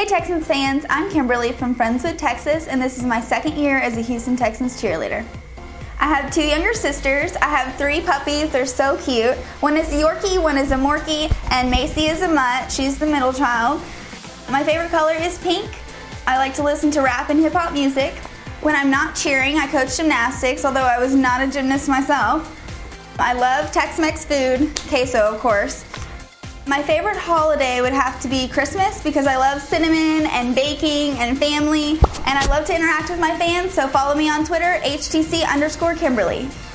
Hey Texans fans, I'm Kimberly from Friendswood, Texas, and this is my second year as a Houston Texans cheerleader. I have 2 younger sisters. I have 3 puppies. They're so cute. One is a Yorkie, one is a Morkie, and Macy is a mutt. She's the middle child. My favorite color is pink. I like to listen to rap and hip-hop music. When I'm not cheering, I coach gymnastics, although I was not a gymnast myself. I love Tex-Mex food, queso of course. My favorite holiday would have to be Christmas because I love cinnamon and baking and family, and I love to interact with my fans, so follow me on Twitter, HTC_Kimberly.